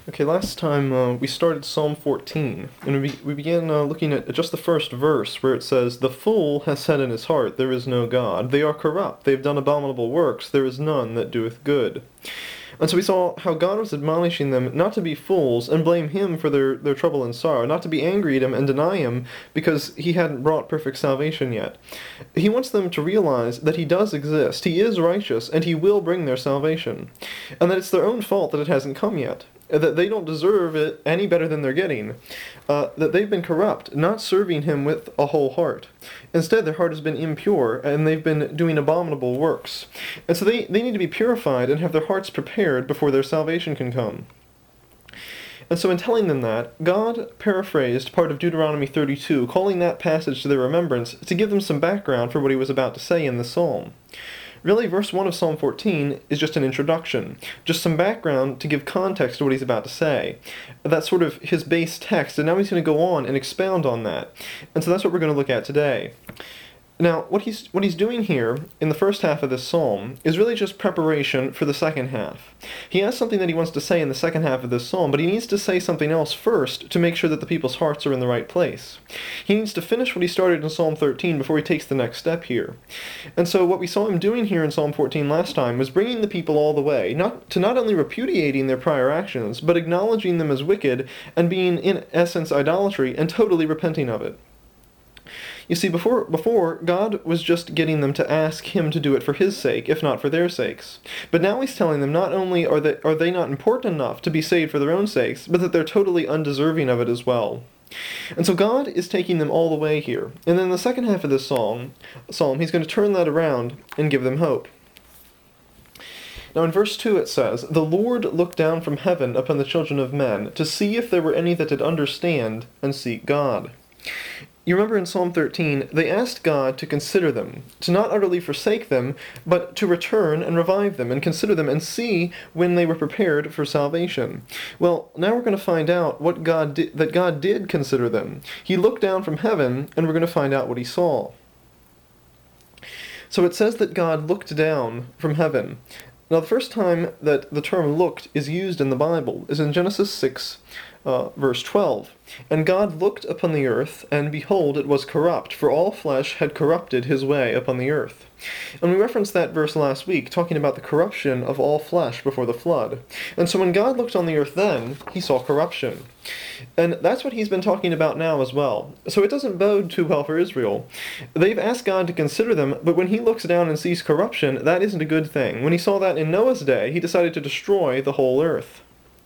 Okay, last time we started Psalm 14, and we began looking at just the first verse where it says, "The fool has said in his heart, there is no God. They are corrupt, they have done abominable works, there is none that doeth good." And so we saw how God was admonishing them not to be fools and blame Him for their trouble and sorrow, not to be angry at Him and deny Him because He hadn't brought perfect salvation yet. He wants them to realize that He does exist, He is righteous, and He will bring their salvation, and that it's their own fault that it hasn't come yet, that they don't deserve it any better than they're getting, that they've been corrupt, not serving Him with a whole heart. Instead, their heart has been impure, and they've been doing abominable works. And so they need to be purified and have their hearts prepared before their salvation can come. And so in telling them that, God paraphrased part of Deuteronomy 32, calling that passage to their remembrance to give them some background for what He was about to say in the psalm. Really, verse 1 of Psalm 14 is just an introduction, just some background to give context to what he's about to say. That's sort of his base text, and now he's going to go on and expound on that. And so that's what we're going to look at today. Now, what he's doing here in the first half of this psalm is really just preparation for the second half. He has something that he wants to say in the second half of this psalm, but he needs to say something else first to make sure that the people's hearts are in the right place. He needs to finish what he started in Psalm 13 before he takes the next step here. And so what we saw him doing here in Psalm 14 last time was bringing the people all the way, not only repudiating their prior actions, but acknowledging them as wicked and being in essence idolatry and totally repenting of it. You see, before, God was just getting them to ask Him to do it for His sake, if not for their sakes. But now He's telling them not only are they not important enough to be saved for their own sakes, but that they're totally undeserving of it as well. And so God is taking them all the way here. And then in the second half of this psalm, He's going to turn that around and give them hope. Now in verse 2 it says, "The Lord looked down from heaven upon the children of men, to see if there were any that did understand and seek God." You remember in Psalm 13, they asked God to consider them, to not utterly forsake them, but to return and revive them, and consider them, and see when they were prepared for salvation. Well, now we're going to find out that God did consider them. He looked down from heaven, and we're going to find out what He saw. So it says that God looked down from heaven. Now the first time that the term looked is used in the Bible is in Genesis 6, verse 12. "And God looked upon the earth, and behold, it was corrupt, for all flesh had corrupted his way upon the earth." And we referenced that verse last week, talking about the corruption of all flesh before the flood. And so when God looked on the earth then, He saw corruption. And that's what He's been talking about now as well. So it doesn't bode too well for Israel. They've asked God to consider them, but when He looks down and sees corruption, that isn't a good thing. When He saw that in Noah's day, He decided to destroy the whole earth.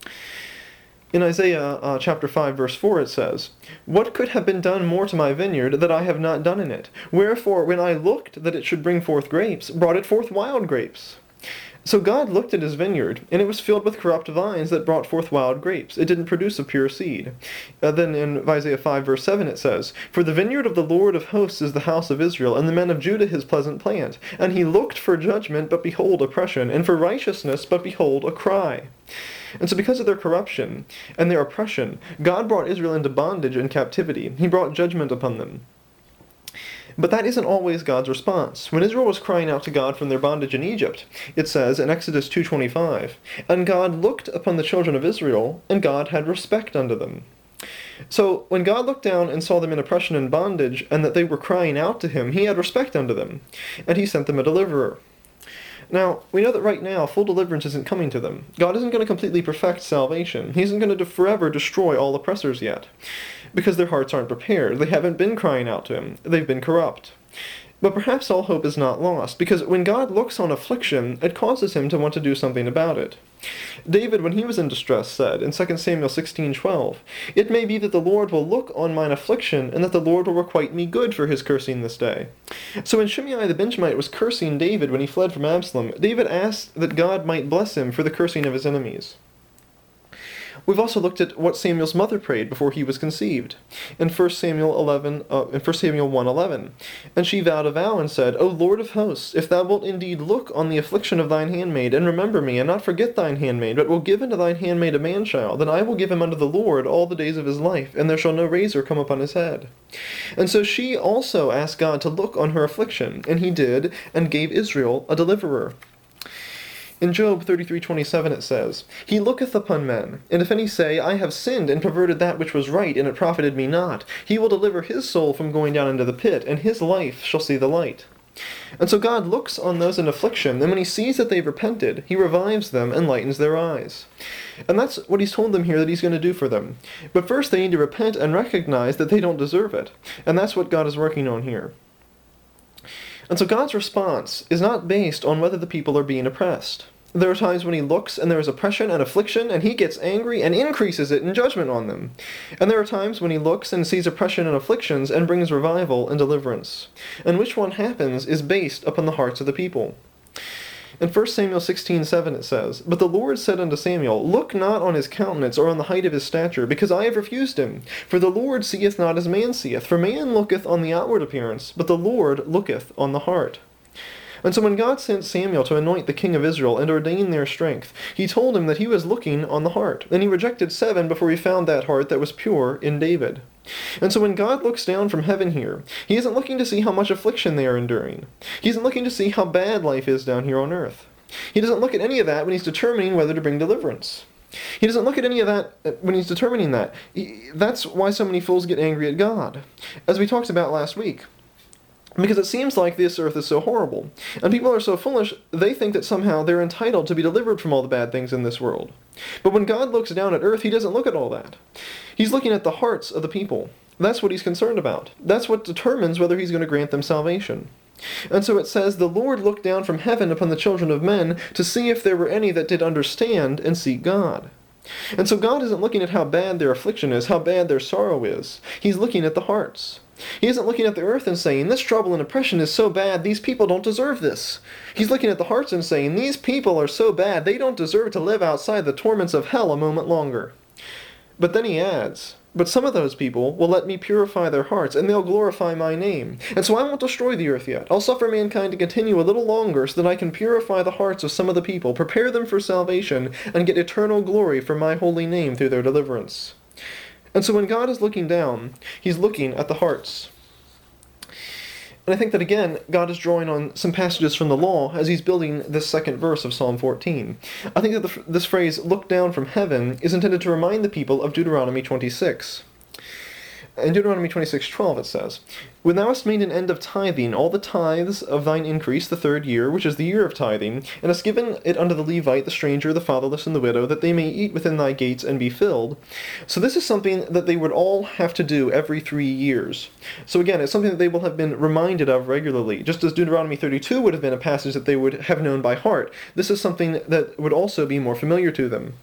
In Isaiah chapter 5, verse 4, it says, "What could have been done more to my vineyard that I have not done in it? Wherefore, when I looked that it should bring forth grapes, brought it forth wild grapes." So God looked at His vineyard, and it was filled with corrupt vines that brought forth wild grapes. It didn't produce a pure seed. Then in Isaiah 5, verse 7, it says, "For the vineyard of the Lord of hosts is the house of Israel, and the men of Judah His pleasant plant. And He looked for judgment, but behold oppression, and for righteousness, but behold a cry." And so because of their corruption and their oppression, God brought Israel into bondage and captivity. He brought judgment upon them. But that isn't always God's response. When Israel was crying out to God from their bondage in Egypt, it says in Exodus 2:25, "And God looked upon the children of Israel, and God had respect unto them." So when God looked down and saw them in oppression and bondage, and that they were crying out to Him, He had respect unto them, and He sent them a deliverer. Now, we know that right now, full deliverance isn't coming to them. God isn't going to completely perfect salvation. He isn't going to forever destroy all oppressors yet, because their hearts aren't prepared. They haven't been crying out to Him. They've been corrupt. But perhaps all hope is not lost, because when God looks on affliction, it causes Him to want to do something about it. David, when he was in distress, said in 2 Samuel 16:12, "It may be that the Lord will look on mine affliction, and that the Lord will requite me good for His cursing this day." So when Shimei the Benjamite was cursing David when he fled from Absalom, David asked that God might bless him for the cursing of his enemies. We've also looked at what Samuel's mother prayed before he was conceived in 1 Samuel 1:11. "And she vowed a vow and said, O Lord of hosts, if thou wilt indeed look on the affliction of thine handmaid, and remember me, and not forget thine handmaid, but will give unto thine handmaid a man-child, then I will give him unto the Lord all the days of his life, and there shall no razor come upon his head." And so she also asked God to look on her affliction, and He did, and gave Israel a deliverer. In Job 33:27 it says, He looketh upon men, and if any say, I have sinned and perverted that which was right, and it profited me not, he will deliver his soul from going down into the pit, and his life shall see the light. And so God looks on those in affliction, and when he sees that they've repented, he revives them and lightens their eyes. And that's what he's told them here that he's going to do for them. But first they need to repent and recognize that they don't deserve it. And that's what God is working on here. And so God's response is not based on whether the people are being oppressed. There are times when he looks and there is oppression and affliction, and he gets angry and increases it in judgment on them. And there are times when he looks and sees oppression and afflictions and brings revival and deliverance. And which one happens is based upon the hearts of the people. In 1 Samuel 16:7 it says, But the Lord said unto Samuel, Look not on his countenance or on the height of his stature, because I have refused him. For the Lord seeth not as man seeth. For man looketh on the outward appearance, but the Lord looketh on the heart. And so when God sent Samuel to anoint the king of Israel and ordain their strength, he told him that he was looking on the heart. And he rejected 7 before he found that heart that was pure in David. And so when God looks down from heaven here, he isn't looking to see how much affliction they are enduring. He isn't looking to see how bad life is down here on earth. He doesn't look at any of that when he's determining whether to bring deliverance. He doesn't look at any of that when he's determining that. That's why so many fools get angry at God, as we talked about last week. Because it seems like this earth is so horrible, and people are so foolish, they think that somehow they're entitled to be delivered from all the bad things in this world. But when God looks down at earth, he doesn't look at all that. He's looking at the hearts of the people. That's what he's concerned about. That's what determines whether he's going to grant them salvation. And so it says, The Lord looked down from heaven upon the children of men to see if there were any that did understand and seek God. And so God isn't looking at how bad their affliction is, how bad their sorrow is. He's looking at the hearts. He isn't looking at the earth and saying, This trouble and oppression is so bad, these people don't deserve this. He's looking at the hearts and saying, These people are so bad, they don't deserve to live outside the torments of hell a moment longer. But then he adds, But some of those people will let me purify their hearts, and they'll glorify my name. And so I won't destroy the earth yet. I'll suffer mankind to continue a little longer so that I can purify the hearts of some of the people, prepare them for salvation, and get eternal glory for my holy name through their deliverance. And so when God is looking down, he's looking at the hearts. And I think that again, God is drawing on some passages from the law as he's building this second verse of Psalm 14. I think that this phrase, look down from heaven, is intended to remind the people of Deuteronomy 26. In Deuteronomy 26:12 it says, When thou hast made an end of tithing all the tithes of thine increase the 3rd year, which is the year of tithing, and hast given it unto the Levite, the stranger, the fatherless, and the widow, that they may eat within thy gates and be filled. So this is something that they would all have to do every 3 years. So again, it's something that they will have been reminded of regularly. Just as Deuteronomy 32 would have been a passage that they would have known by heart, this is something that would also be more familiar to them.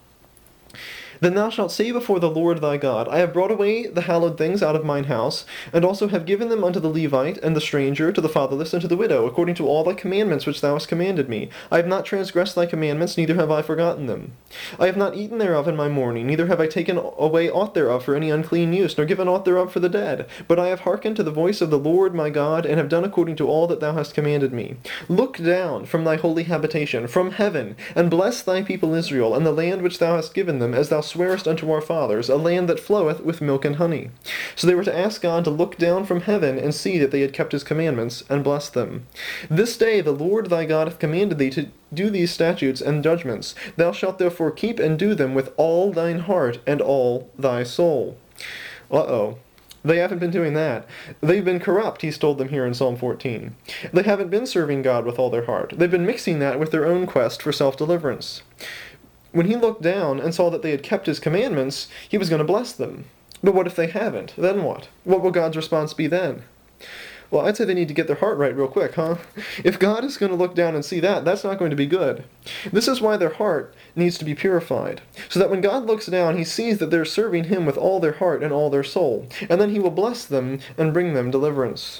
Then thou shalt say before the Lord thy God, I have brought away the hallowed things out of mine house, and also have given them unto the Levite, and the stranger, to the fatherless, and to the widow, according to all thy commandments which thou hast commanded me. I have not transgressed thy commandments, neither have I forgotten them. I have not eaten thereof in my mourning, neither have I taken away aught thereof for any unclean use, nor given aught thereof for the dead. But I have hearkened to the voice of the Lord my God, and have done according to all that thou hast commanded me. Look down from thy holy habitation, from heaven, and bless thy people Israel, and the land which thou hast given them, as thou swearest unto our fathers, a land that floweth with milk and honey. So they were to ask God to look down from heaven and see that they had kept his commandments, and bless them. This day the Lord thy God hath commanded thee to do these statutes and judgments. Thou shalt therefore keep and do them with all thine heart and all thy soul. Uh-oh. They haven't been doing that. They've been corrupt, he's told them here in Psalm 14. They haven't been serving God with all their heart. They've been mixing that with their own quest for self-deliverance. When he looked down and saw that they had kept his commandments, he was going to bless them. But what if they haven't? Then what? What will God's response be then? Well, I'd say they need to get their heart right real quick, huh? If God is going to look down and see that, that's not going to be good. This is why their heart needs to be purified, so that when God looks down, he sees that they're serving him with all their heart and all their soul, and then he will bless them and bring them deliverance.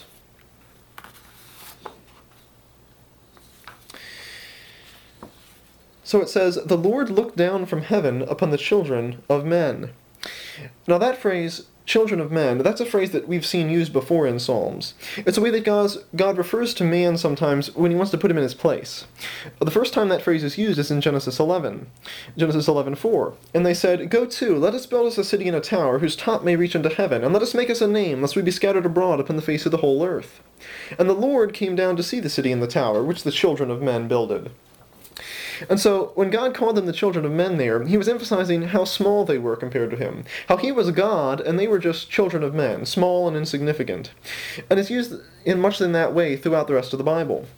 So it says, the Lord looked down from heaven upon the children of men. Now that phrase, children of men, that's a phrase that we've seen used before in Psalms. It's a way that God refers to man sometimes when he wants to put him in his place. The first time that phrase is used is in Genesis 11. Genesis 11:4. And they said, Go to, let us build us a city and a tower, whose top may reach unto heaven, and let us make us a name, lest we be scattered abroad upon the face of the whole earth. And the Lord came down to see the city and the tower, which the children of men builded. And so, when God called them the children of men there, he was emphasizing how small they were compared to him. How he was God, and they were just children of men, small and insignificant. And it's used in much in that way throughout the rest of the Bible.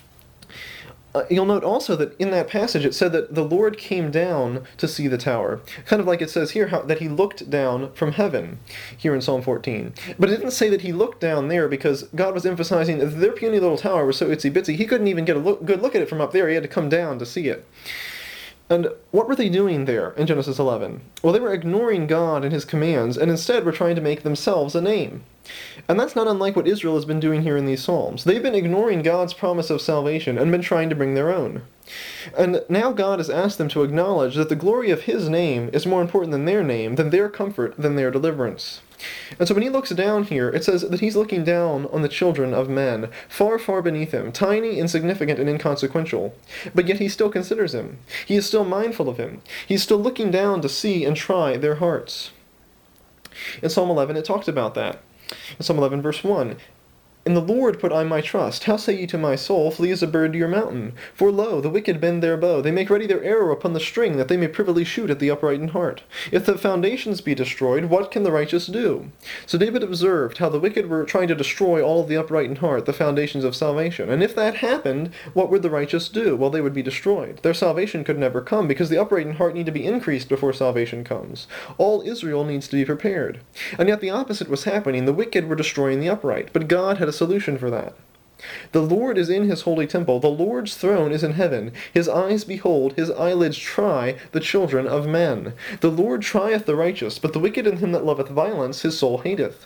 You'll note also that in that passage it said that the Lord came down to see the tower. Kind of like it says here that he looked down from heaven, here in Psalm 14. But it didn't say that he looked down there because God was emphasizing that their puny little tower was so itsy-bitsy, he couldn't even get a good look at it from up there, he had to come down to see it. And what were they doing there in Genesis 11? Well, they were ignoring God and his commands, and instead were trying to make themselves a name. And that's not unlike what Israel has been doing here in these Psalms. They've been ignoring God's promise of salvation and been trying to bring their own. And now God has asked them to acknowledge that the glory of his name is more important than their name, than their comfort, than their deliverance. And so when he looks down here, it says that he's looking down on the children of men, far, far beneath him, tiny, insignificant, and inconsequential. But yet he still considers him. He is still mindful of him. He's still looking down to see and try their hearts. In Psalm 11, it talks about that. In Psalm 11, verse 1, "In the Lord put I my trust. How say ye to my soul, flee as a bird to your mountain? For lo, the wicked bend their bow. They make ready their arrow upon the string, that they may privily shoot at the upright in heart. If the foundations be destroyed, what can the righteous do?" So David observed how the wicked were trying to destroy all of the upright in heart, the foundations of salvation. And if that happened, what would the righteous do? Well, they would be destroyed. Their salvation could never come, because the upright in heart need to be increased before salvation comes. All Israel needs to be prepared. And yet the opposite was happening. The wicked were destroying the upright, but God had a solution for that. The Lord is in his holy temple. The Lord's throne is in heaven. His eyes behold, his eyelids try the children of men. The Lord trieth the righteous, but the wicked and him that loveth violence his soul hateth.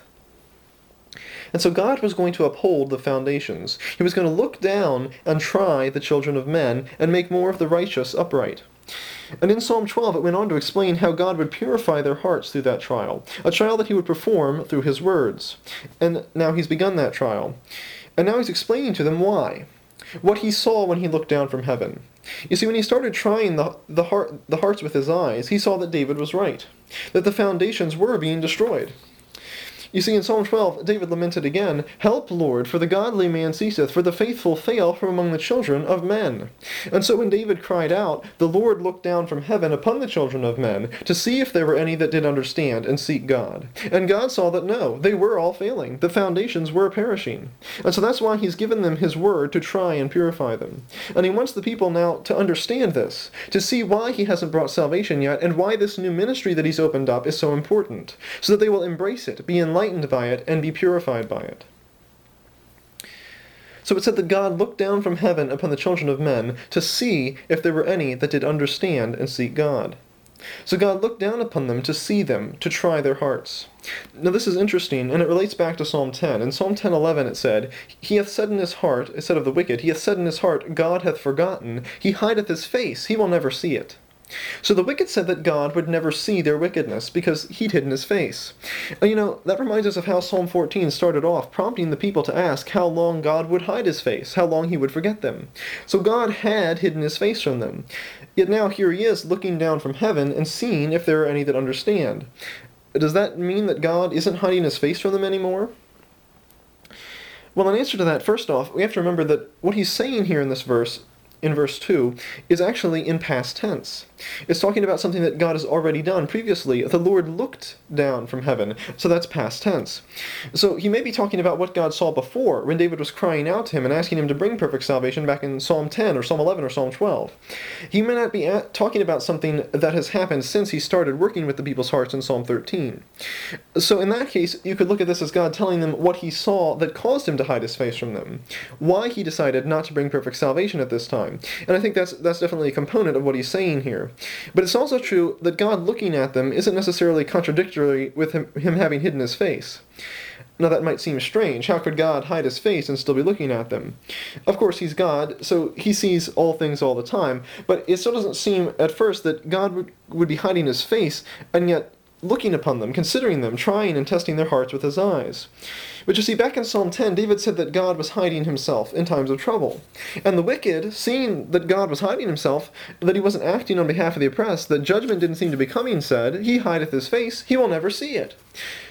And so God was going to uphold the foundations. He was going to look down and try the children of men and make more of the righteous upright. And in Psalm 12 it went on to explain how God would purify their hearts through that trial, a trial that he would perform through his words. And now he's begun that trial. And now he's explaining to them why. What he saw when he looked down from heaven. You see, when he started trying the hearts with his eyes, he saw that David was right, that the foundations were being destroyed. You see, in Psalm 12, David lamented again, "Help, Lord, for the godly man ceaseth, for the faithful fail from among the children of men." And so when David cried out, the Lord looked down from heaven upon the children of men to see if there were any that did understand and seek God. And God saw that no, they were all failing. The foundations were perishing. And so that's why he's given them his word to try and purify them. And he wants the people now to understand this, to see why he hasn't brought salvation yet, and why this new ministry that he's opened up is so important, so that they will embrace it, be enlightened by it, and be purified by it. So it said that God looked down from heaven upon the children of men to see if there were any that did understand and seek God. So God looked down upon them to see them, to try their hearts. Now this is interesting, and it relates back to Psalm 10. In Psalm 10:11 it said, "He hath said in his heart," it said of the wicked, "He hath said in his heart, God hath forgotten. He hideth his face, he will never see it." So the wicked said that God would never see their wickedness because he'd hidden his face. And that reminds us of how Psalm 14 started off, prompting the people to ask how long God would hide his face, how long he would forget them. So God had hidden his face from them. Yet now here he is looking down from heaven and seeing if there are any that understand. Does that mean that God isn't hiding his face from them anymore? Well, in answer to that, first off, we have to remember that what he's saying here in this verse, in verse 2, is actually in past tense. It's talking about something that God has already done previously. The Lord looked down from heaven, so that's past tense. So he may be talking about what God saw before, when David was crying out to him and asking him to bring perfect salvation back in Psalm 10 or Psalm 11 or Psalm 12. He may not be talking about something that has happened since he started working with the people's hearts in Psalm 13. So in that case, you could look at this as God telling them what he saw that caused him to hide his face from them, why he decided not to bring perfect salvation at this time. And I think that's definitely a component of what he's saying here. But it's also true that God looking at them isn't necessarily contradictory with him having hidden his face. Now that might seem strange. How could God hide his face and still be looking at them? Of course, he's God, so he sees all things all the time, but it still doesn't seem at first that God would be hiding his face and yet looking upon them, considering them, trying and testing their hearts with his eyes. But you see, back in Psalm 10, David said that God was hiding himself in times of trouble. And the wicked, seeing that God was hiding himself, that he wasn't acting on behalf of the oppressed, that judgment didn't seem to be coming, said, "He hideth his face, he will never see it."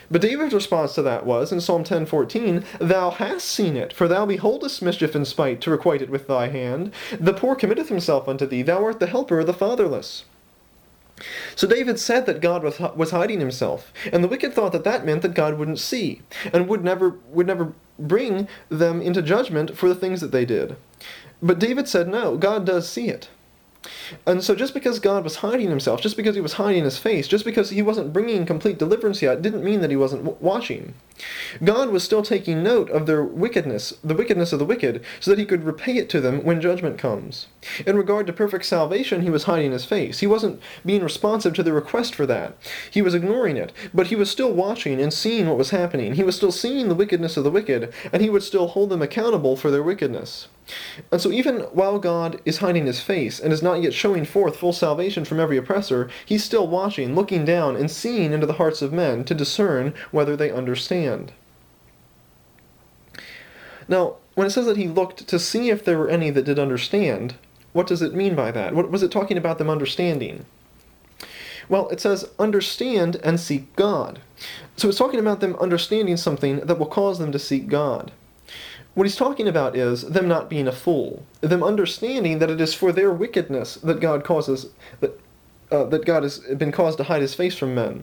But David's response to that was, in Psalm 10:14, "Thou hast seen it, for thou beholdest mischief and spite, to requite it with thy hand. The poor committeth himself unto thee, thou art the helper of the fatherless." So David said that God was hiding himself, and the wicked thought that that meant that God wouldn't see, and would never bring them into judgment for the things that they did. But David said, no, God does see it. And so just because God was hiding himself, just because he was hiding his face, just because he wasn't bringing complete deliverance yet, didn't mean that he wasn't watching. God was still taking note of their wickedness, the wickedness of the wicked, so that he could repay it to them when judgment comes. In regard to perfect salvation, he was hiding his face. He wasn't being responsive to the request for that. He was ignoring it, but he was still watching and seeing what was happening. He was still seeing the wickedness of the wicked, and he would still hold them accountable for their wickedness. And so even while God is hiding his face and is not yet showing forth full salvation from every oppressor, he's still watching, looking down, and seeing into the hearts of men to discern whether they understand. Now, when it says that he looked to see if there were any that did understand, what does it mean by that? What was it talking about them understanding? Well, it says, understand and seek God. So it's talking about them understanding something that will cause them to seek God. What he's talking about is them not being a fool, them understanding that it is for their wickedness that God causes that God has been caused to hide his face from men.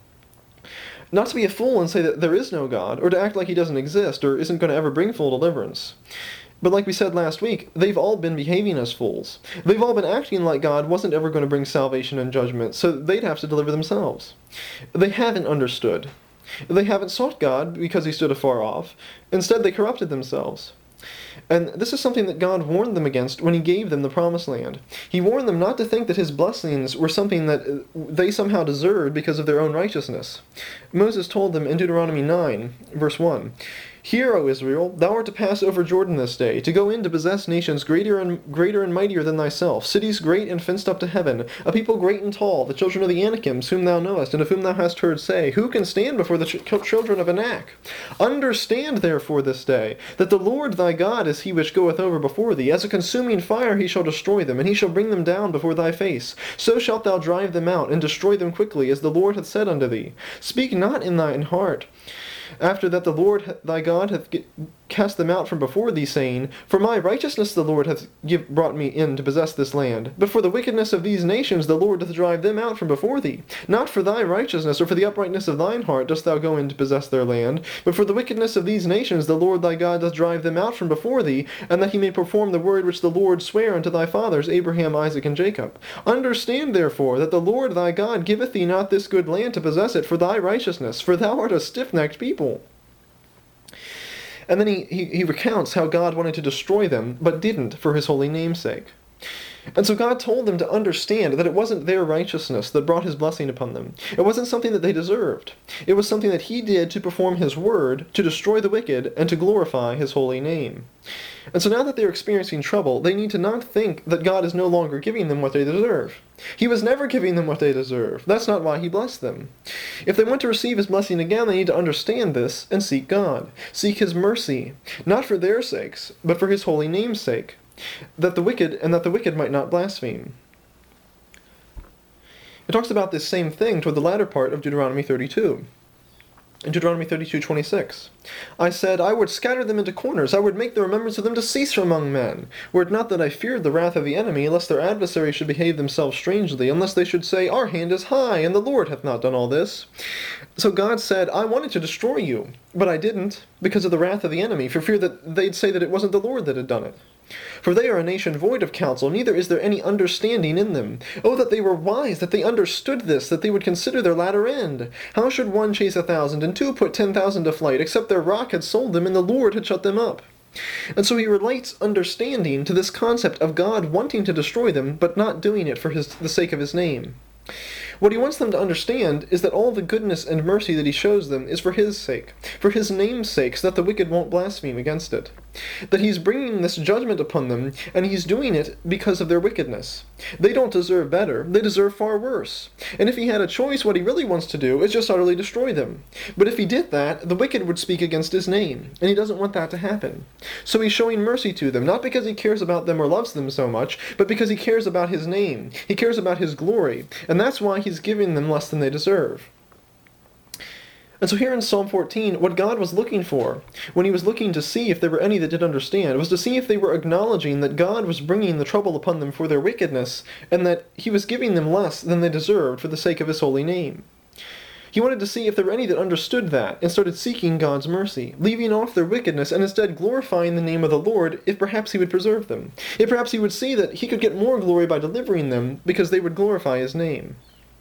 Not to be a fool and say that there is no God, or to act like he doesn't exist, or isn't going to ever bring full deliverance. But like we said last week, they've all been behaving as fools. They've all been acting like God wasn't ever going to bring salvation and judgment, so they'd have to deliver themselves. They haven't understood. They haven't sought God because he stood afar off. Instead, they corrupted themselves. And this is something that God warned them against when he gave them the promised land. He warned them not to think that his blessings were something that they somehow deserved because of their own righteousness. Moses told them in Deuteronomy 9, verse 1, "Hear, O Israel, thou art to pass over Jordan this day, to go in to possess nations greater and mightier than thyself, cities great and fenced up to heaven, a people great and tall, the children of the Anakims, whom thou knowest, and of whom thou hast heard say, Who can stand before the children of Anak? Understand therefore this day, that the Lord thy God is he which goeth over before thee. As a consuming fire he shall destroy them, and he shall bring them down before thy face. So shalt thou drive them out, and destroy them quickly, as the Lord hath said unto thee. Speak not in thine heart, after that the Lord thy God hath cast them out from before thee, saying, For my righteousness the Lord hath brought me in to possess this land. But for the wickedness of these nations the Lord doth drive them out from before thee. Not for thy righteousness or for the uprightness of thine heart dost thou go in to possess their land, but for the wickedness of these nations the Lord thy God doth drive them out from before thee, and that he may perform the word which the Lord sware unto thy fathers, Abraham, Isaac, and Jacob. Understand therefore that the Lord thy God giveth thee not this good land to possess it for thy righteousness, for thou art a stiff-necked people." And then he recounts how God wanted to destroy them, but didn't for his holy name's sake. And so God told them to understand that it wasn't their righteousness that brought his blessing upon them. It wasn't something that they deserved. It was something that he did to perform his word, to destroy the wicked, and to glorify his holy name. And so now that they're experiencing trouble, they need to not think that God is no longer giving them what they deserve. He was never giving them what they deserve. That's not why he blessed them. If they want to receive his blessing again, they need to understand this and seek God. Seek his mercy, not for their sakes, but for his holy name's sake, that the wicked might not blaspheme. It talks about this same thing toward the latter part of Deuteronomy 32. In Deuteronomy 32:26, I said, I would scatter them into corners, I would make the remembrance of them to cease from among men. Were it not that I feared the wrath of the enemy, lest their adversaries should behave themselves strangely, unless they should say, Our hand is high, and the Lord hath not done all this. So God said, I wanted to destroy you, but I didn't, because of the wrath of the enemy, for fear that they'd say that it wasn't the Lord that had done it. For they are a nation void of counsel, neither is there any understanding in them. Oh, that they were wise, that they understood this, that they would consider their latter end. How should one chase 1,000, and two put 10,000 to flight, except their rock had sold them, and the Lord had shut them up? And so he relates understanding to this concept of God wanting to destroy them, but not doing it for the sake of his name. What he wants them to understand is that all the goodness and mercy that he shows them is for his sake, for his name's sake, so that the wicked won't blaspheme against it. That he's bringing this judgment upon them, and he's doing it because of their wickedness. They don't deserve better, they deserve far worse. And if he had a choice, what he really wants to do is just utterly destroy them. But if he did that, the wicked would speak against his name, and he doesn't want that to happen. So he's showing mercy to them, not because he cares about them or loves them so much, but because he cares about his name. He cares about his glory, and that's why he's giving them less than they deserve. And so here in Psalm 14, what God was looking for, when he was looking to see if there were any that did understand, was to see if they were acknowledging that God was bringing the trouble upon them for their wickedness, and that he was giving them less than they deserved for the sake of his holy name. He wanted to see if there were any that understood that, and started seeking God's mercy, leaving off their wickedness, and instead glorifying the name of the Lord, if perhaps he would preserve them. If perhaps he would see that he could get more glory by delivering them, because they would glorify his name.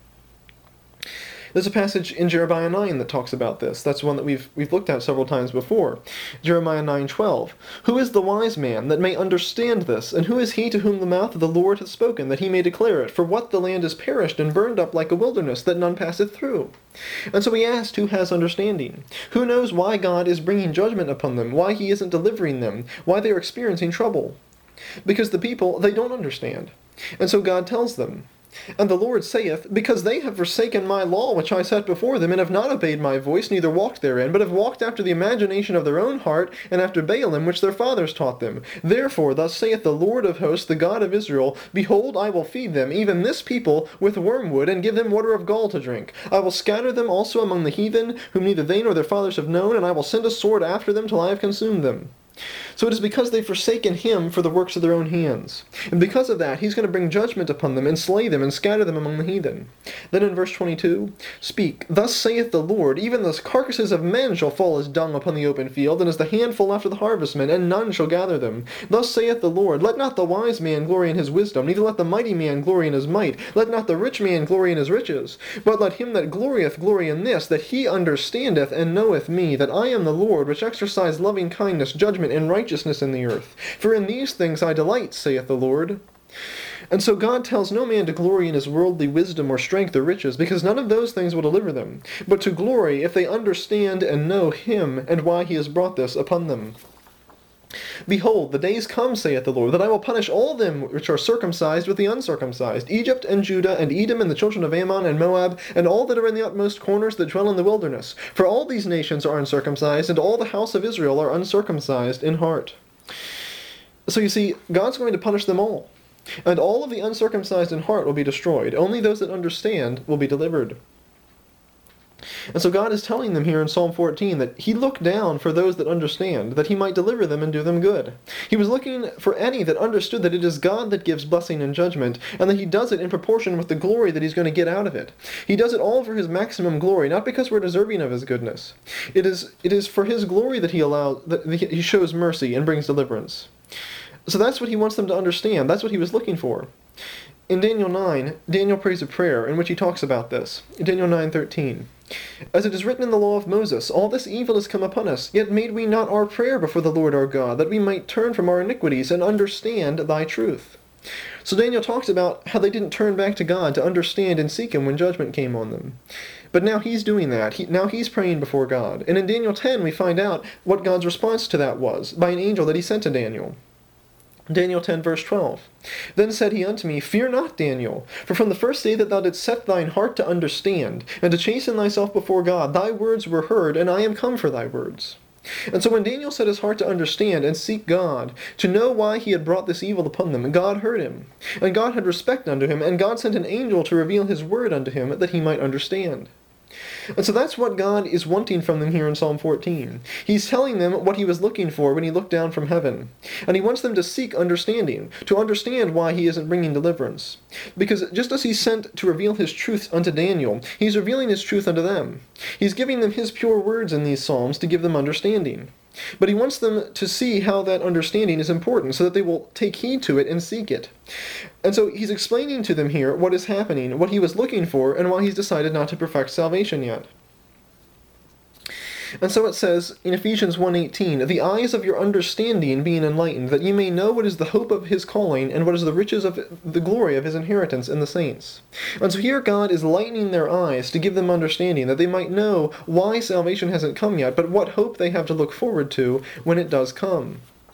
There's a passage in Jeremiah 9 that talks about this. That's one that we've looked at several times before. Jeremiah 9:12. Who is the wise man that may understand this, and who is he to whom the mouth of the Lord hath spoken, that he may declare it? For what the land is perished and burned up like a wilderness, that none passeth through. And so we asked, who has understanding? Who knows why God is bringing judgment upon them, why he isn't delivering them, why they are experiencing trouble? Because the people, they don't understand. And so God tells them. And the Lord saith, because they have forsaken my law which I set before them, and have not obeyed my voice, neither walked therein, but have walked after the imagination of their own heart, and after Baalim which their fathers taught them. Therefore thus saith the Lord of hosts, the God of Israel, behold, I will feed them, even this people, with wormwood, and give them water of gall to drink. I will scatter them also among the heathen, whom neither they nor their fathers have known, and I will send a sword after them till I have consumed them. So it is because they've forsaken him for the works of their own hands. And because of that, he's going to bring judgment upon them, and slay them, and scatter them among the heathen. Then in verse 22, Speak, thus saith the Lord, even the carcasses of men shall fall as dung upon the open field, and as the handful after the harvestmen, and none shall gather them. Thus saith the Lord, Let not the wise man glory in his wisdom, neither let the mighty man glory in his might, let not the rich man glory in his riches, but let him that glorieth glory in this, that he understandeth and knoweth me, that I am the Lord, which exercise loving kindness, judgment, and righteousness in the earth. For in these things I delight, saith the Lord. And so God tells no man to glory in his worldly wisdom or strength or riches, because none of those things will deliver them, but to glory if they understand and know him, and why he has brought this upon them. Behold, the days come, saith the Lord, that I will punish all them which are circumcised with the uncircumcised, Egypt and Judah, and Edom, and the children of Ammon, and Moab, and all that are in the utmost corners that dwell in the wilderness. For all these nations are uncircumcised, and all the house of Israel are uncircumcised in heart. So you see, God's going to punish them all. And all of the uncircumcised in heart will be destroyed. Only those that understand will be delivered. And so God is telling them here in Psalm 14 that he looked down for those that understand, that he might deliver them and do them good. He was looking for any that understood that it is God that gives blessing and judgment, and that he does it in proportion with the glory that he's going to get out of it. He does it all for his maximum glory, not because we're deserving of his goodness. It is for his glory that he shows mercy and brings deliverance. So that's what he wants them to understand. That's what he was looking for. In Daniel 9, Daniel prays a prayer in which he talks about this. In Daniel 9:13. As it is written in the law of Moses, all this evil is come upon us, yet made we not our prayer before the Lord our God, that we might turn from our iniquities and understand thy truth. So Daniel talks about how they didn't turn back to God to understand and seek him when judgment came on them. But now he's doing that. Now he's praying before God. And in Daniel 10 we find out what God's response to that was, by an angel that he sent to Daniel. Daniel 10, verse 12. Then said he unto me, Fear not, Daniel, for from the first day that thou didst set thine heart to understand, and to chasten thyself before God, thy words were heard, and I am come for thy words. And so when Daniel set his heart to understand and seek God, to know why he had brought this evil upon them, God heard him. And God had respect unto him, and God sent an angel to reveal his word unto him, that he might understand. And so that's what God is wanting from them here in Psalm 14. He's telling them what he was looking for when he looked down from heaven. And he wants them to seek understanding, to understand why he isn't bringing deliverance. Because just as he sent to reveal his truth unto Daniel, he's revealing his truth unto them. He's giving them his pure words in these psalms to give them understanding. But he wants them to see how that understanding is important, so that they will take heed to it and seek it. And so he's explaining to them here what is happening, what he was looking for, and why he's decided not to perfect salvation yet. And so it says in Ephesians 1:18, The eyes of your understanding being enlightened, that ye may know what is the hope of his calling, and what is the riches of the glory of his inheritance in the saints. And so here God is lightening their eyes to give them understanding, that they might know why salvation hasn't come yet, but what hope they have to look forward to when it does come.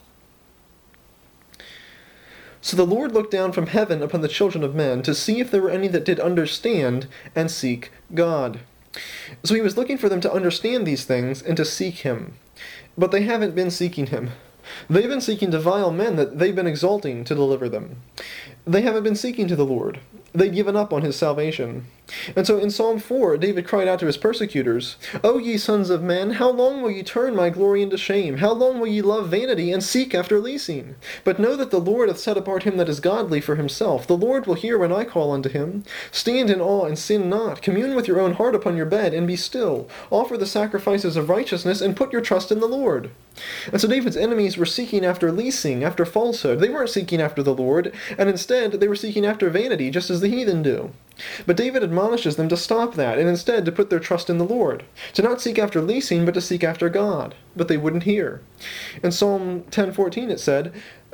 So the Lord looked down from heaven upon the children of men to see if there were any that did understand and seek God. So he was looking for them to understand these things and to seek him. But they haven't been seeking him. They've been seeking to vile men that they've been exalting to deliver them. They haven't been seeking to the Lord. They've given up on his salvation. And so in Psalm 4, David cried out to his persecutors, O ye sons of men, how long will ye turn my glory into shame? How long will ye love vanity, and seek after leasing? But know that the Lord hath set apart him that is godly for himself. The Lord will hear when I call unto him. Stand in awe, and sin not. Commune with your own heart upon your bed, and be still. Offer the sacrifices of righteousness, and put your trust in the Lord. And so David's enemies were seeking after leasing, after falsehood. They weren't seeking after the Lord, and instead they were seeking after vanity, just as the heathen do. But David admonishes them to stop that, and instead to put their trust in the Lord, to not seek after leasing, but to seek after God. But they wouldn't hear. In Psalm 10:4 it said,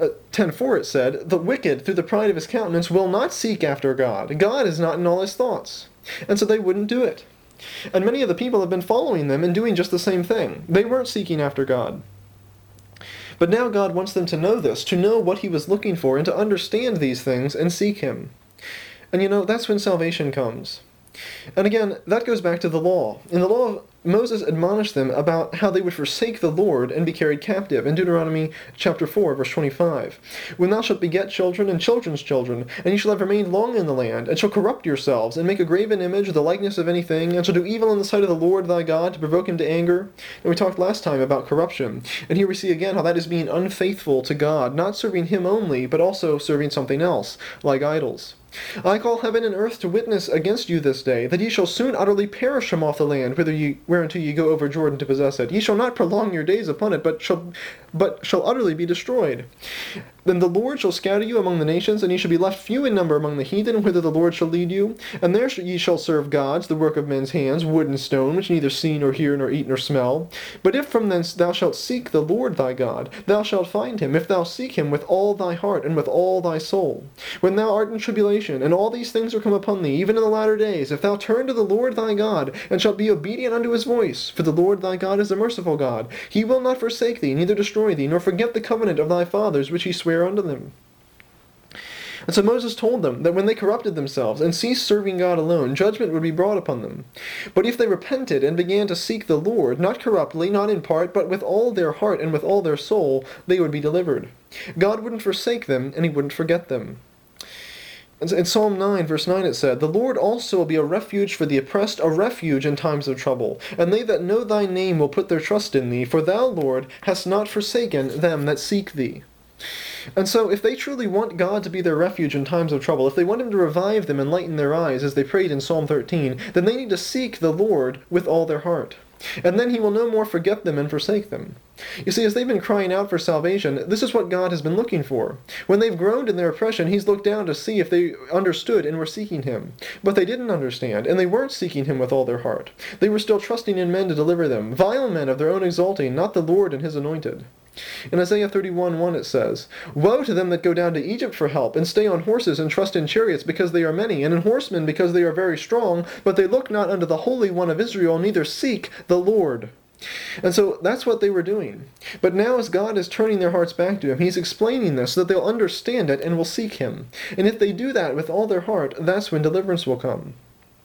the wicked, through the pride of his countenance, will not seek after God. God is not in all his thoughts. And so they wouldn't do it. And many of the people have been following them and doing just the same thing. They weren't seeking after God. But now God wants them to know this, to know what he was looking for, and to understand these things and seek him. And that's when salvation comes. And again, that goes back to the law. In the law, Moses admonished them about how they would forsake the Lord and be carried captive. In Deuteronomy chapter 4, verse 25. When thou shalt beget children and children's children, and ye shall have remained long in the land, and shall corrupt yourselves, and make a graven image, the likeness of anything, and shall do evil in the sight of the Lord thy God, to provoke him to anger. And we talked last time about corruption. And here we see again how that is being unfaithful to God, not serving him only, but also serving something else, like idols. I call heaven and earth to witness against you this day, that ye shall soon utterly perish from off the land, whereunto ye go over Jordan to possess it. Ye shall not prolong your days upon it, but shall utterly be destroyed. Then the Lord shall scatter you among the nations, and ye shall be left few in number among the heathen, whither the Lord shall lead you. And there ye shall serve gods, the work of men's hands, wood and stone, which neither see nor hear nor eat nor smell. But if from thence thou shalt seek the Lord thy God, thou shalt find him, if thou seek him with all thy heart and with all thy soul. When thou art in tribulation, and all these things are come upon thee, even in the latter days, if thou turn to the Lord thy God, and shalt be obedient unto his voice, for the Lord thy God is a merciful God, he will not forsake thee, neither destroy thee, nor forget the covenant of thy fathers which he sware unto them. And so Moses told them that when they corrupted themselves and ceased serving God alone, judgment would be brought upon them. But if they repented and began to seek the Lord, not corruptly, not in part, but with all their heart and with all their soul, they would be delivered. God wouldn't forsake them, and he wouldn't forget them. In Psalm 9, verse 9 it said, The Lord also will be a refuge for the oppressed, a refuge in times of trouble. And they that know thy name will put their trust in thee, for thou, Lord, hast not forsaken them that seek thee. And so, if they truly want God to be their refuge in times of trouble, if they want him to revive them and lighten their eyes, as they prayed in Psalm 13, then they need to seek the Lord with all their heart. And then he will no more forget them and forsake them. You see, as they've been crying out for salvation, this is what God has been looking for. When they've groaned in their oppression, he's looked down to see if they understood and were seeking him. But they didn't understand, and they weren't seeking him with all their heart. They were still trusting in men to deliver them, vile men of their own exalting, not the Lord and his anointed. In Isaiah 31:1 it says, Woe to them that go down to Egypt for help, and stay on horses, and trust in chariots, because they are many, and in horsemen, because they are very strong, but they look not unto the Holy One of Israel, neither seek the Lord. And so that's what they were doing. But now as God is turning their hearts back to him, he's explaining this so that they'll understand it and will seek him. And if they do that with all their heart, that's when deliverance will come.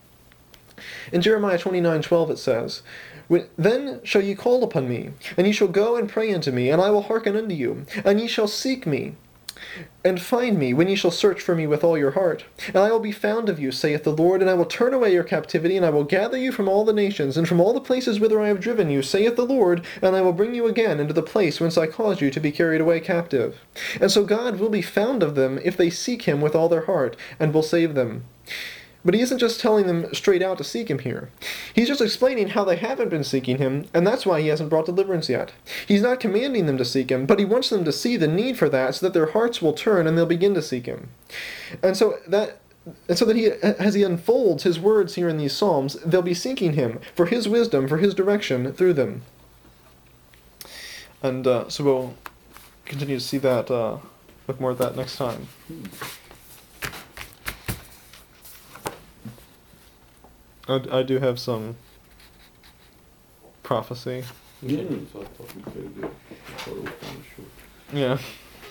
In Jeremiah 29:12 it says, Then shall ye call upon me, and ye shall go and pray unto me, and I will hearken unto you. And ye shall seek me, and find me, when ye shall search for me with all your heart. And I will be found of you, saith the Lord, and I will turn away your captivity, and I will gather you from all the nations, and from all the places whither I have driven you, saith the Lord, and I will bring you again into the place whence I caused you to be carried away captive. And so God will be found of them if they seek him with all their heart, and will save them. But he isn't just telling them straight out to seek him here. He's just explaining how they haven't been seeking him, and that's why he hasn't brought deliverance yet. He's not commanding them to seek him, but he wants them to see the need for that so that their hearts will turn and they'll begin to seek him. And so that he, as he unfolds his words here in these Psalms, they'll be seeking him for his wisdom, for his direction through them. And so we'll continue to see that, look more at that next time. I do have some prophecy. So I thought we could do it. I thought it was kind of short. Yeah.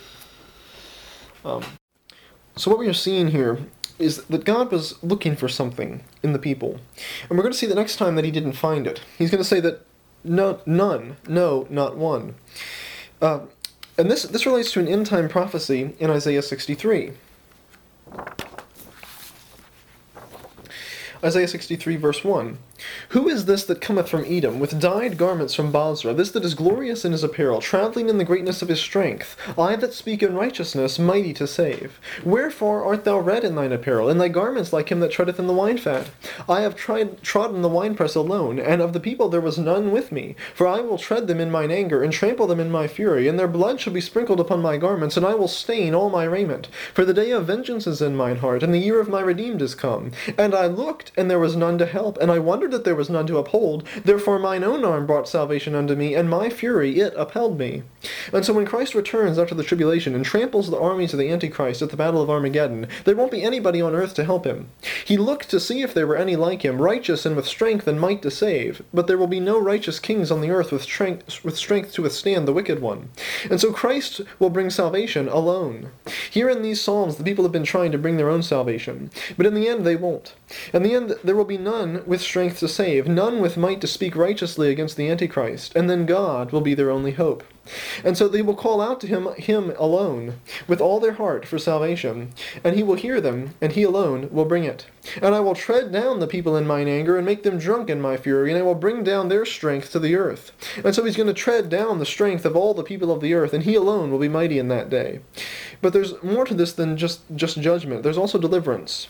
So what we are seeing here is that God was looking for something in the people. And we're going to see the next time that he didn't find it. He's going to say that none, no, not one. And this relates to an end-time prophecy in Isaiah 63. Isaiah 63, verse 1. Who is this that cometh from Edom, with dyed garments from Bozrah, this that is glorious in his apparel, travelling in the greatness of his strength? I that speak in righteousness, mighty to save. Wherefore art thou red in thine apparel, and thy garments like him that treadeth in the wine fat? I have trodden the winepress alone, and of the people there was none with me. For I will tread them in mine anger, and trample them in my fury, and their blood shall be sprinkled upon my garments, and I will stain all my raiment. For the day of vengeance is in mine heart, and the year of my redeemed is come. And I looked, and there was none to help, and I wondered that there was none to uphold. Therefore mine own arm brought salvation unto me, and my fury it upheld me. And so when Christ returns after the tribulation and tramples the armies of the Antichrist at the battle of Armageddon, there won't be anybody on earth to help him. He looked to see if there were any like him, righteous and with strength and might to save, but there will be no righteous kings on the earth with strength to withstand the wicked one. And so Christ will bring salvation alone. Here in these Psalms, the people have been trying to bring their own salvation, but in the end they won't. In the end, there will be none with strength to save, none with might to speak righteously against the Antichrist, and then God will be their only hope. And so they will call out to him alone, with all their heart for salvation, and he will hear them, and he alone will bring it. And I will tread down the people in mine anger, and make them drunk in my fury, and I will bring down their strength to the earth. And so he's going to tread down the strength of all the people of the earth, and he alone will be mighty in that day. But there's more to this than just judgment. There's also deliverance.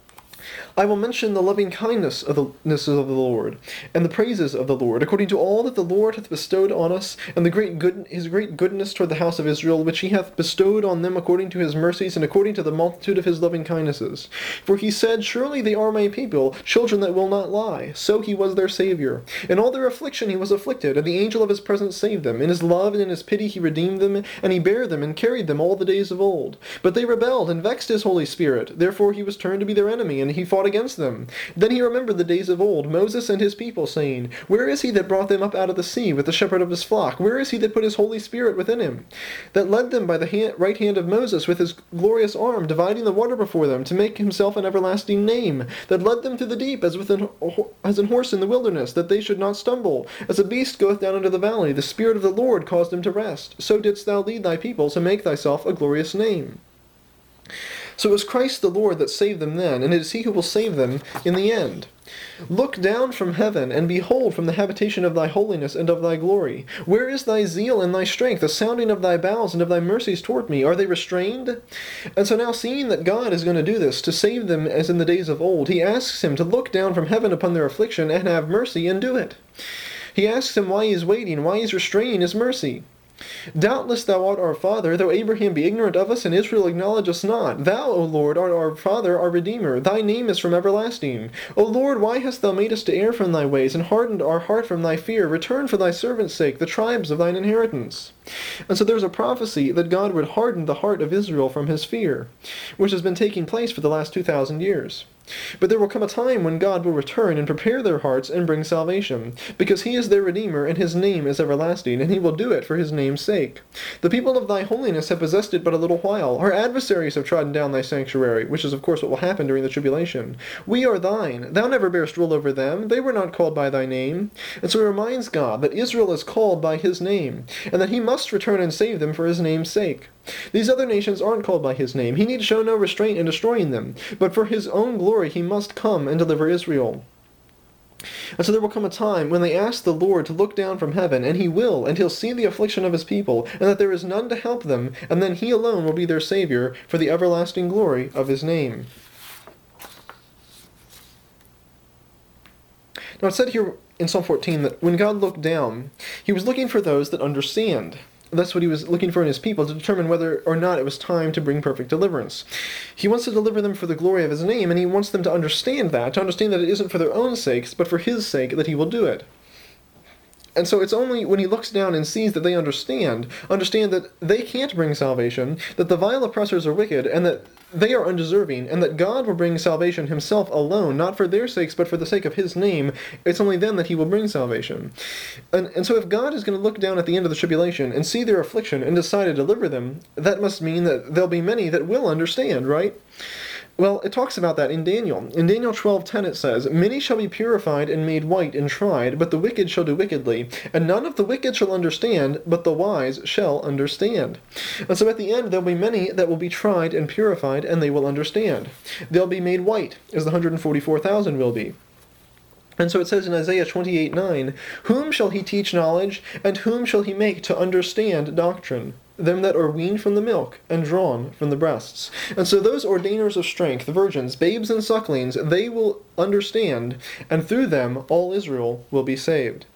I will mention the loving kindness of the Lord, and the praises of the Lord, according to all that the Lord hath bestowed on us, and his great goodness toward the house of Israel, which he hath bestowed on them according to his mercies, and according to the multitude of his loving kindnesses. For he said, Surely they are my people, children that will not lie. So he was their Savior. In all their affliction he was afflicted, and the angel of his presence saved them. In his love and in his pity he redeemed them, and he bare them and carried them all the days of old. But they rebelled and vexed his Holy Spirit. Therefore he was turned to be their enemy, and he fought against them. Then he remembered the days of old, Moses and his people, saying, Where is he that brought them up out of the sea with the shepherd of his flock? Where is he that put his Holy Spirit within him? That led them by the right hand of Moses with his glorious arm, dividing the water before them, to make himself an everlasting name. That led them through the deep, as an horse in the wilderness, that they should not stumble. As a beast goeth down into the valley, the Spirit of the Lord caused him to rest. So didst thou lead thy people to make thyself a glorious name. So it was Christ the Lord that saved them then, and it is he who will save them in the end. Look down from heaven, and behold from the habitation of thy holiness and of thy glory. Where is thy zeal and thy strength, the sounding of thy bowels and of thy mercies toward me? Are they restrained? And so now, seeing that God is going to do this, to save them as in the days of old, he asks him to look down from heaven upon their affliction and have mercy and do it. He asks him why he is waiting, why he is restraining his mercy. Doubtless thou art our father, though Abraham be ignorant of us, and Israel acknowledge us not. Thou, O Lord, art our Father, our Redeemer. Thy name is from everlasting. O Lord, why hast thou made us to err from thy ways, and hardened our heart from thy fear? Return for thy servant's sake the tribes of thine inheritance. And so there's a prophecy that God would harden the heart of Israel from his fear, which has been taking place for the last 2,000 years. But there will come a time when God will return and prepare their hearts and bring salvation, because he is their Redeemer, and his name is everlasting, and he will do it for his name's sake. The people of thy holiness have possessed it but a little while. Our adversaries have trodden down thy sanctuary, which is of course what will happen during the tribulation. We are thine. Thou never bearest rule over them. They were not called by thy name. And so he reminds God that Israel is called by his name, and that he must return and save them for his name's sake. These other nations aren't called by his name. He need show no restraint in destroying them, but for his own glory he must come and deliver Israel. And so there will come a time when they ask the Lord to look down from heaven, and he will, and he'll see the affliction of his people, and that there is none to help them, and then he alone will be their Savior for the everlasting glory of his name. Now it's said here in Psalm 14 that when God looked down, he was looking for those that understand. That's what he was looking for in his people, to determine whether or not it was time to bring perfect deliverance. He wants to deliver them for the glory of his name, and he wants them to understand that it isn't for their own sakes, but for his sake that he will do it. And so it's only when he looks down and sees that they understand that they can't bring salvation, that the vile oppressors are wicked, and that they are undeserving, and that God will bring salvation himself alone, not for their sakes, but for the sake of his name. It's only then that he will bring salvation. And so if God is going to look down at the end of the tribulation and see their affliction and decide to deliver them, that must mean that there'll be many that will understand, right? Well, it talks about that in Daniel. In Daniel 12:10 it says, "Many shall be purified and made white and tried, but the wicked shall do wickedly. And none of the wicked shall understand, but the wise shall understand." And so at the end there'll be many that will be tried and purified, and they will understand. They'll be made white, as the 144,000 will be. And so it says in Isaiah 28:9, "Whom shall he teach knowledge, and whom shall he make to understand doctrine? Them that are weaned from the milk, and drawn from the breasts." And so those ordainers of strength, virgins, babes, and sucklings, they will understand, and through them all Israel will be saved.